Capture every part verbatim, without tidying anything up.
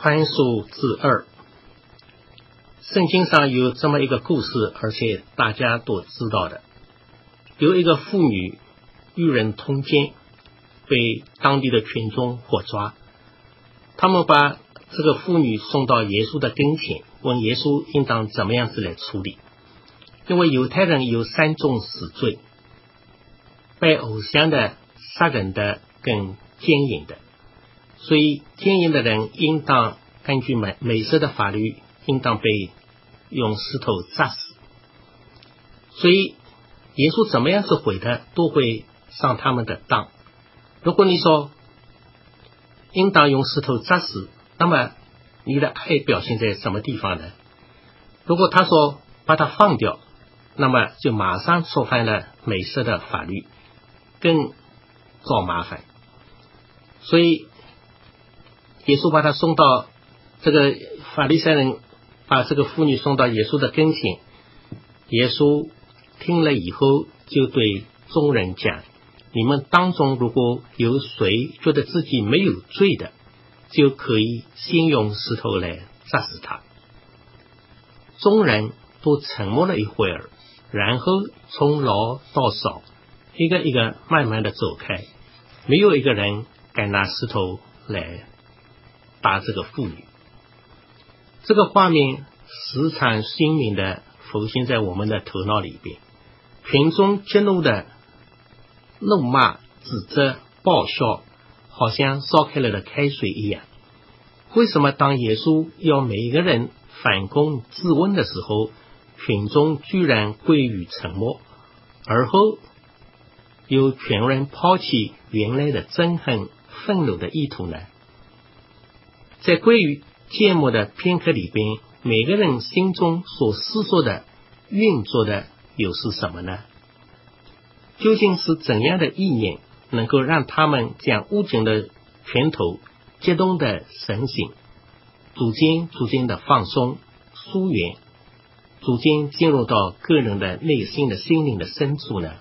宽恕之二。圣经上有这么一个故事，而且大家都知道的。有一个妇女与人通奸，被当地的群众获抓。他们把这个妇女送到耶稣的跟前，问耶稣应当怎么样子来处理。因为犹太人有三种死罪：拜偶像的、杀人的跟奸淫的。所以奸淫的人应当根据美美色的法律，应当被用石头砸死。所以耶稣怎么样是毁的，都会上他们的当。如果你说应当用石头砸死，那么你的爱表现在什么地方呢？如果他说把他放掉，那么就马上触犯了美色的法律，更找麻烦。所以耶稣把他送到这个法利赛人把这个妇女送到耶稣的跟前，耶稣听了以后就对众人讲：你们当中如果有谁觉得自己没有罪的，就可以先用石头来砸死他。众人都沉默了一会儿，然后从老到少一个一个慢慢的走开，没有一个人敢拿石头来打这个妇女。这个画面时常鲜明的浮现在我们的头脑里边。群众激怒的怒骂、指责、爆笑，好像烧开了的开水一样。为什么当耶稣要每一个人反攻质问的时候，群众居然归于沉默，而后又全然抛弃原来的憎恨、愤怒的意图呢？在归于缄默的片刻里边，每个人心中所思索的、运作的又是什么呢？究竟是怎样的意念能够让他们将握紧的拳头激动的神醒，逐渐逐渐的放松、疏远，逐渐进入到个人的内心的心灵的深处呢？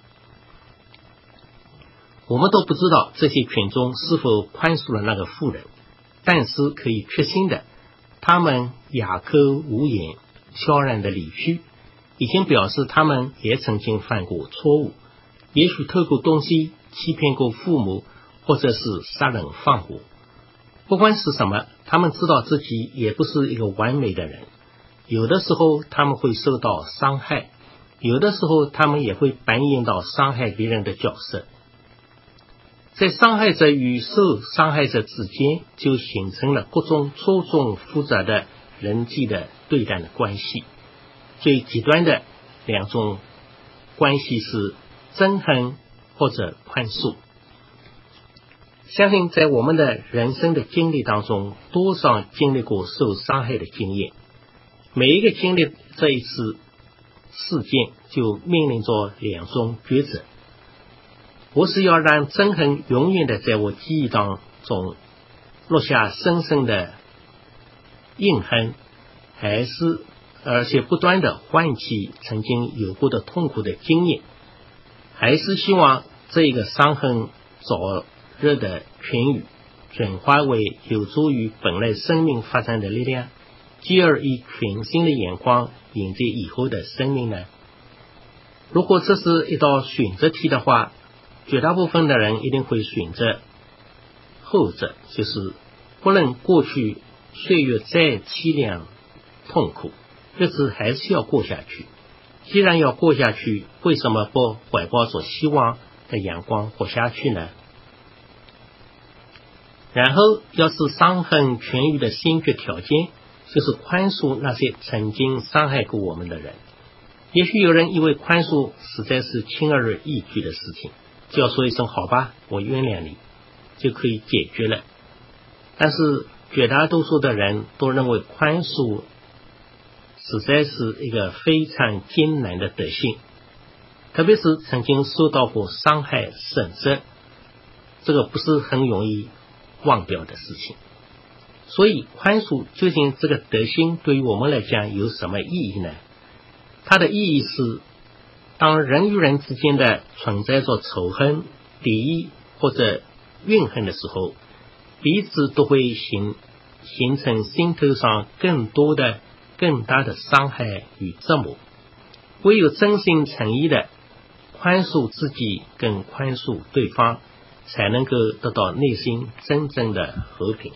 我们都不知道这些群众是否宽恕了那个妇人，但是可以确信的，他们哑口无言，悄然的离去，已经表示他们也曾经犯过错误，也许透过东西欺骗过父母，或者是杀人放火。不管是什么，他们知道自己也不是一个完美的人，有的时候他们会受到伤害，有的时候他们也会扮演到伤害别人的角色。在伤害者与受伤害者之间，就形成了各种错综复杂的人际的对待的关系。最极端的两种关系是憎恨或者宽恕。相信在我们的人生的经历当中，多少经历过受伤害的经验。每一个经历这一次事件，就面临着两种抉择。我是要让憎恨永远的在我记忆当中落下深深的印痕，还是而且不断的唤起曾经有过的痛苦的经验，还是希望这一个伤痕早日的痊愈，转化为有助于本来生命发展的力量，继而以全新的眼光迎接以后的生命呢？如果这是一道选择题的话，绝大部分的人一定会选择后者，就是不论过去岁月再凄凉痛苦，日子还是要过下去。既然要过下去，为什么不怀抱着希望的阳光活下去呢？然后要是伤痕痊愈的先决条件，就是宽恕那些曾经伤害过我们的人。也许有人以为宽恕实在是轻而易举的事情，只要说一声好吧，我原谅你，就可以解决了。但是绝大多数的人都认为宽恕实在是一个非常艰难的德行，特别是曾经受到过伤害损失，这个不是很容易忘掉的事情。所以宽恕究竟这个德行对于我们来讲有什么意义呢？它的意义是，当人与人之间的存在着仇恨、敌意或者怨恨的时候，彼此都会行形成心头上更多的、更大的伤害与折磨。唯有真心诚意的宽恕自己跟宽恕对方，才能够得到内心真正的和平。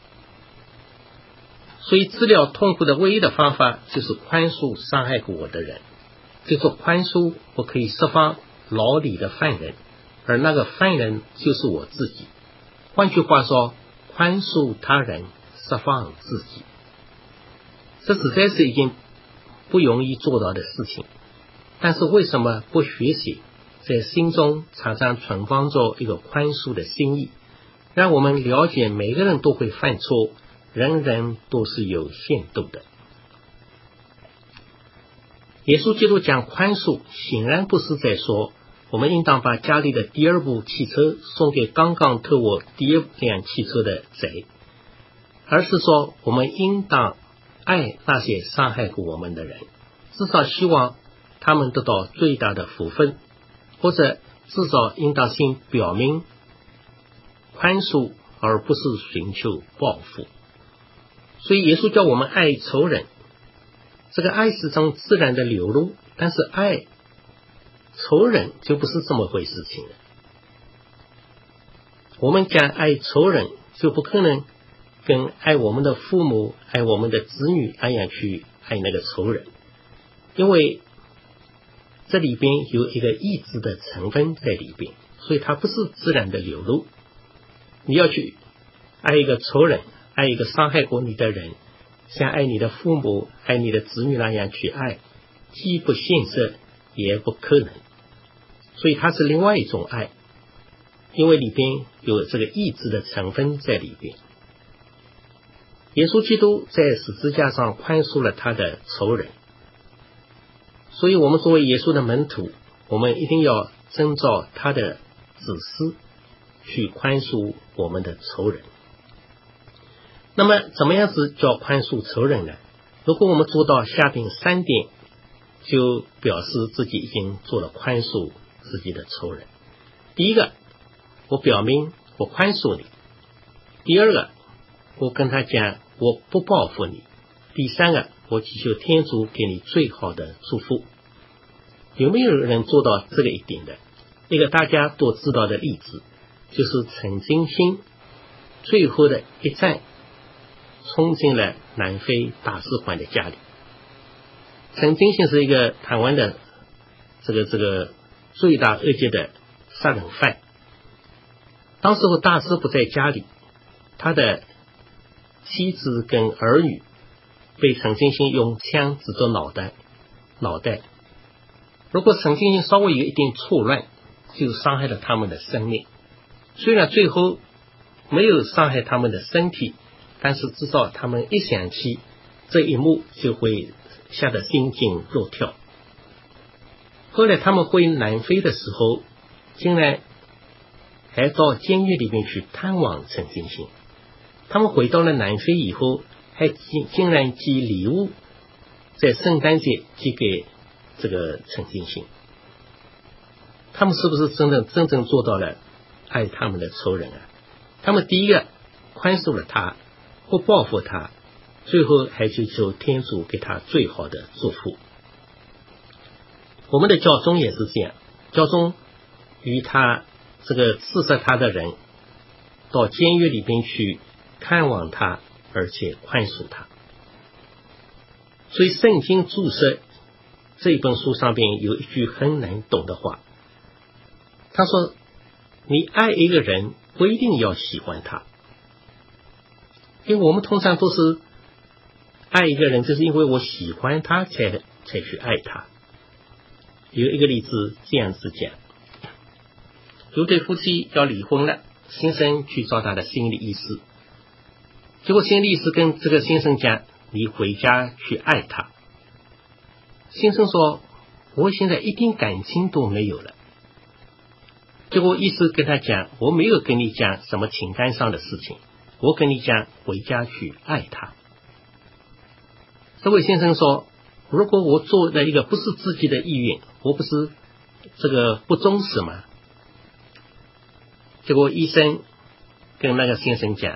所以治疗痛苦的唯一的方法就是宽恕伤害过我的人。这种宽恕，我可以释放牢里的犯人，而那个犯人就是我自己。换句话说，宽恕他人，释放自己，这实在是一件不容易做到的事情。但是为什么不学习，在心中常常存放着一个宽恕的心意，让我们了解每个人都会犯错，人人都是有限度的。耶稣基督讲宽恕，显然不是在说我们应当把家里的第二部汽车送给刚刚偷我第二辆汽车的贼，而是说我们应当爱那些伤害过我们的人，至少希望他们得到最大的福分，或者至少应当先表明宽恕，而不是寻求报复。所以耶稣叫我们爱仇人，这个爱是种自然的流露，但是爱仇人就不是这么回事情了。我们讲爱仇人，就不可能跟爱我们的父母、爱我们的子女那样去爱那个仇人，因为这里边有一个意志的成分在里边，所以它不是自然的流露。你要去爱一个仇人，爱一个伤害过你的人，像爱你的父母、爱你的子女那样去爱，既不现实也不可能。所以它是另外一种爱，因为里边有这个意志的成分在里边。耶稣基督在十字架上宽恕了他的仇人，所以我们作为耶稣的门徒，我们一定要遵照他的指示去宽恕我们的仇人。那么怎么样子叫宽恕仇人呢？如果我们做到下边三点，就表示自己已经做了宽恕自己的仇人。第一个，我表明我宽恕你；第二个，我跟他讲我不报复你；第三个，我祈求天主给你最好的祝福。有没有人做到这个一点的？一个大家都知道的例子，就是陈金星最后的一战冲进了南非大使馆的家里。陈金星是一个台湾的这个这个罪大恶极的杀人犯。当时候大使不在家里，他的妻子跟儿女被陈金星用枪指着脑袋脑袋如果陈金星稍微有一点错乱，就伤害了他们的生命。虽然最后没有伤害他们的身体，但是至少他们一想起这一幕就会吓得心惊肉跳。后来他们回南非的时候，竟然还到监狱里面去探望陈金星。他们回到了南非以后，还竟竟然寄礼物，在圣诞节寄给这个陈金星。他们是不是真正真正做到了爱他们的仇人啊？他们第一个宽恕了他，不报复他，最后还去求天主给他最好的祝福。我们的教宗也是这样，教宗与他这个刺杀他的人到监狱里边去看望他，而且宽恕他。所以圣经注释这一本书上边有一句很难懂的话，他说你爱一个人不一定要喜欢他，因为我们通常都是爱一个人就是因为我喜欢他才才去爱他。有一个例子这样子讲，有对夫妻要离婚了，先生去找他的心理医师，结果心理医师跟这个先生讲，你回家去爱他。先生说我现在一点感情都没有了。结果医师跟他讲，我没有跟你讲什么情感上的事情，我跟你讲回家去爱他。这位先生说，如果我做了一个不是自己的意愿，我不是这个不忠实吗？结果医生跟那个先生讲，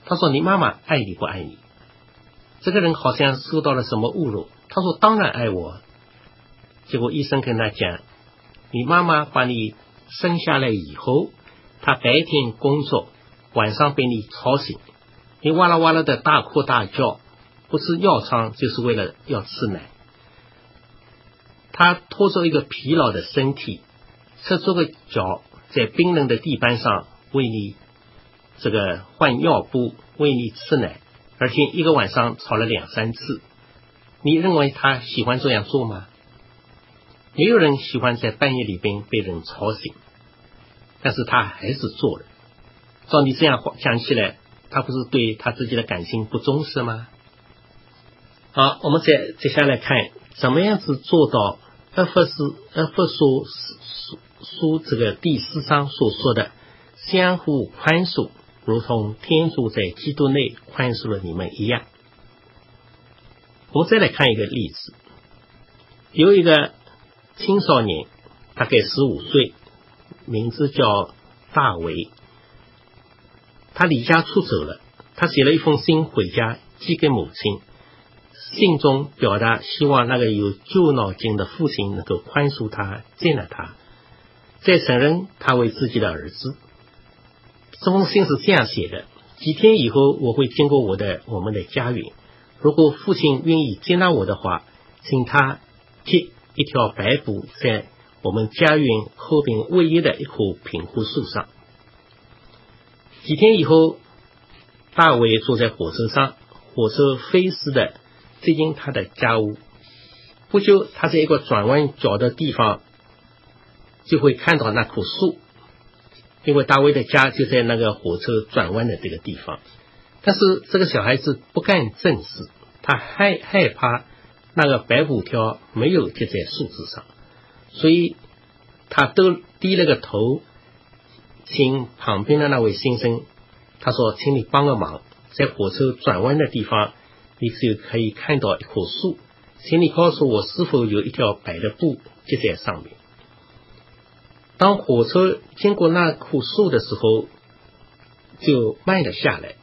他说你妈妈爱你不爱你？这个人好像受到了什么侮辱，他说当然爱我。结果医生跟他讲，你妈妈把你生下来以后，她白天工作，晚上被你吵醒，你哇啦哇啦的大哭大叫，不吃药汤就是为了要吃奶。她拖着一个疲劳的身体，赤着个脚在冰冷的地板上为你这个换尿布，为你吃奶，而且一个晚上吵了两三次。你认为她喜欢这样做吗？没有人喜欢在半夜里边被人吵醒，但是他还是做了。照你这样讲起来，他不是对他自己的感情不重视吗？好，我们再接下来看怎么样子做到厄弗斯厄弗所书书这个第四章所说的相互宽恕，如同天主在基督内宽恕了你们一样。我们再来看一个例子，有一个青少年，大概十五岁，名字叫大卫。他离家出走了，他写了一封信回家寄给母亲，信中表达希望那个有旧脑筋的父亲能够宽恕他，接纳他，再承认他为自己的儿子。这封信是这样写的：几天以后我会经过我的我们的家园，如果父亲愿意接纳我的话，请他贴一条白布在我们家园后边唯一的一棵苹果树上。几天以后，大卫坐在火车上，火车飞驰的接近他的家屋。不久，他在一个转弯角的地方就会看到那棵树，因为大卫的家就在那个火车转弯的这个地方。但是这个小孩子不敢正视，他害害怕那个白布条没有贴在树枝上，所以他都低了个头，请旁边的那位先生，他说请你帮个忙，在火车转弯的地方你就可以看到一棵树，请你告诉我是否有一条白的布接在上面。当火车经过那棵树的时候，就慢了下来。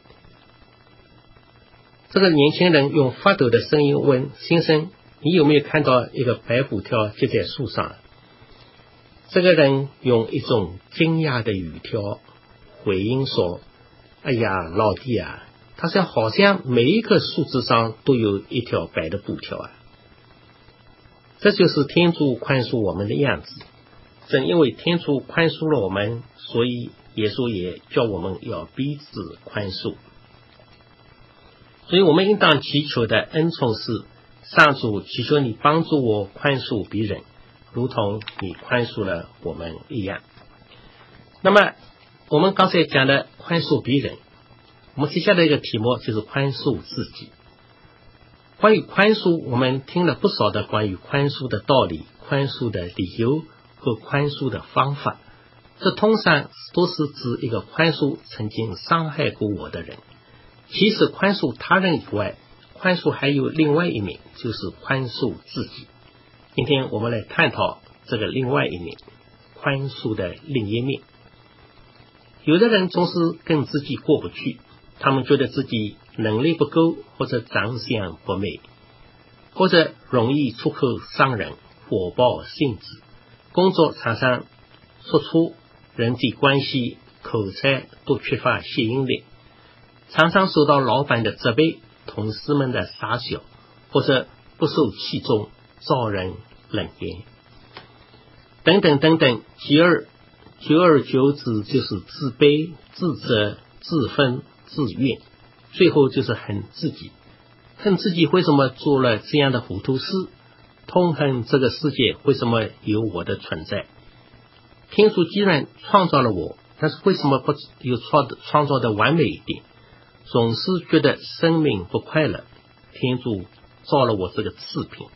这个年轻人用发抖的声音问先生，你有没有看到一个白布条接在树上？这个人用一种惊讶的语调回应说，哎呀老弟啊，他说好像每一棵树枝上都有一条白的布条啊。这就是天主宽恕我们的样子。正因为天主宽恕了我们，所以耶稣也叫我们要彼此宽恕。所以我们应当祈求的恩宠是，上主祈求你帮助我宽恕别人，如同你宽恕了我们一样。那么我们刚才讲的宽恕别人，我们接下来一个题目就是宽恕自己。关于宽恕，我们听了不少的关于宽恕的道理、宽恕的理由和宽恕的方法，这通常都是指一个宽恕曾经伤害过我的人。其实宽恕他人以外，宽恕还有另外一面，就是宽恕自己。今天我们来探讨这个另外一面，宽恕的另一面。有的人总是跟自己过不去，他们觉得自己能力不够，或者长相不美，或者容易出口伤人，火爆性子，工作常常说错，人际关系口才都缺乏吸引力，常常受到老板的责备，同事们的傻笑，或者不受器重，遭人冷言，等等等等，久而久而久之就是自卑、自责、自愤、自怨，最后就是恨自己，恨自己为什么做了这样的糊涂事，痛恨这个世界为什么有我的存在。天主既然创造了我，但是为什么不有创创造的完美一点？总是觉得生命不快乐，天主造了我这个次品。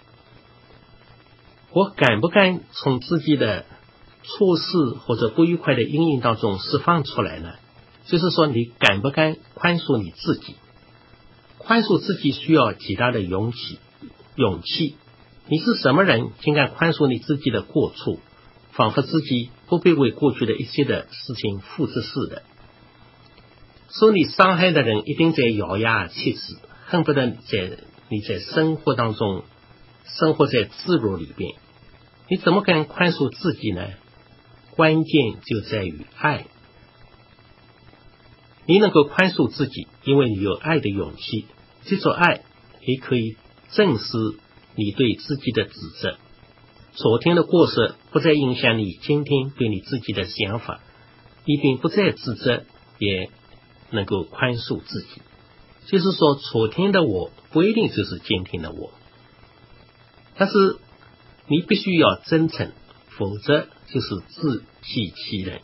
我敢不敢从自己的错事或者不愉快的阴影当中释放出来呢？就是说你敢不敢宽恕你自己？宽恕自己需要极大的勇气勇气你是什么人，竟敢宽恕你自己的过错，仿佛自己不必为过去的一切的事情负责似的。 受你伤害的人一定在咬牙切齿，恨不得在你在生活当中生活在自如里边。你怎么敢宽恕自己呢？关键就在于爱。你能够宽恕自己，因为你有爱的勇气。借助爱，也可以正视你对自己的指责。昨天的过失不再影响你今天对你自己的想法，你并不再自责，也能够宽恕自己。就是说，昨天的我不一定就是今天的我，但是你必须要真诚，否则就是自欺欺人。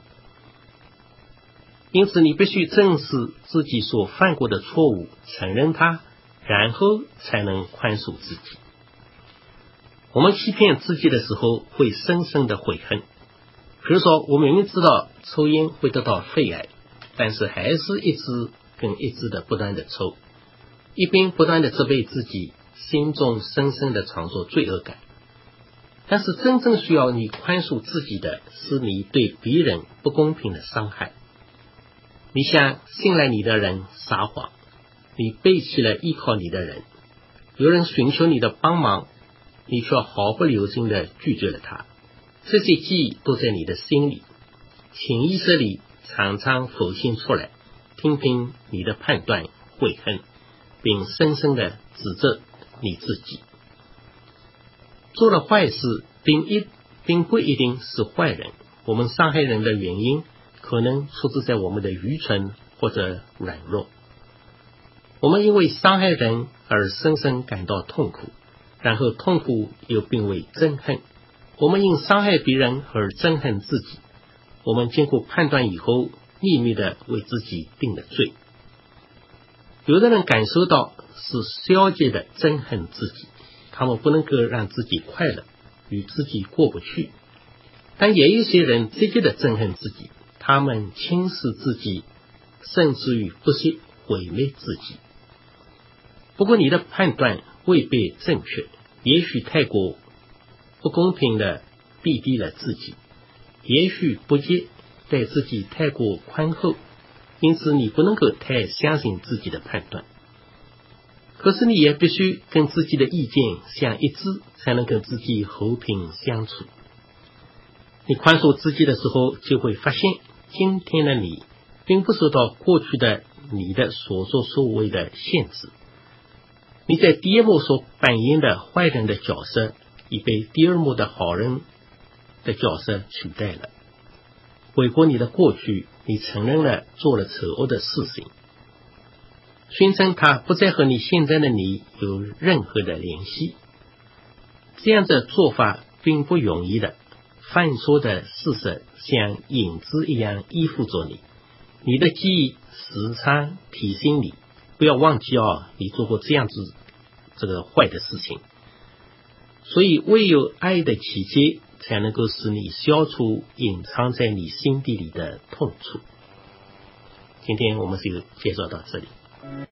因此你必须正视自己所犯过的错误，承认它，然后才能宽恕自己。我们欺骗自己的时候会深深的悔恨，比如说我明明知道抽烟会得到肺癌，但是还是一支跟一支的不断的抽，一边不断的责备自己，心中深深的藏着罪恶感。但是真正需要你宽恕自己的是你对别人不公平的伤害。你向信赖你的人撒谎，你背弃了依靠你的人，有人寻求你的帮忙，你却毫不留情地拒绝了他。这些记忆都在你的心里，潜意识里常常浮现出来，听凭你的判断悔恨，并深深地指责你自己。做了坏事并一并不一定是坏人，我们伤害人的原因可能出自在我们的愚蠢或者软弱。我们因为伤害人而深深感到痛苦，然后痛苦又变为憎恨。我们因伤害别人而憎恨自己，我们经过判断以后秘密的为自己定了罪。有的人感受到是消极的憎恨自己，他们不能够让自己快乐，与自己过不去。但也有些人积极的憎恨自己，他们轻视自己，甚至于不惜毁灭自己。不过你的判断未必正确，也许太过不公平的逼逼了自己，也许不接对自己太过宽厚，因此你不能够太相信自己的判断。可是你也必须跟自己的意见相一致，才能跟自己和平相处。你宽恕自己的时候，就会发现今天的你并不受到过去的你的所作所为的限制。你在第一幕所扮演的坏人的角色已被第二幕的好人的角色取代了。回顾你的过去，你承认了做了丑恶的事情，宣称它不再和你现在的你有任何的联系。这样的做法并不容易的，犯错的事实像影子一样依附着你，你的记忆时常提醒你不要忘记哦，你做过这样子这个坏的事情。所以唯有爱的奇迹才能够使你消除隐藏在你心底里的痛楚。今天我们就介绍到这里。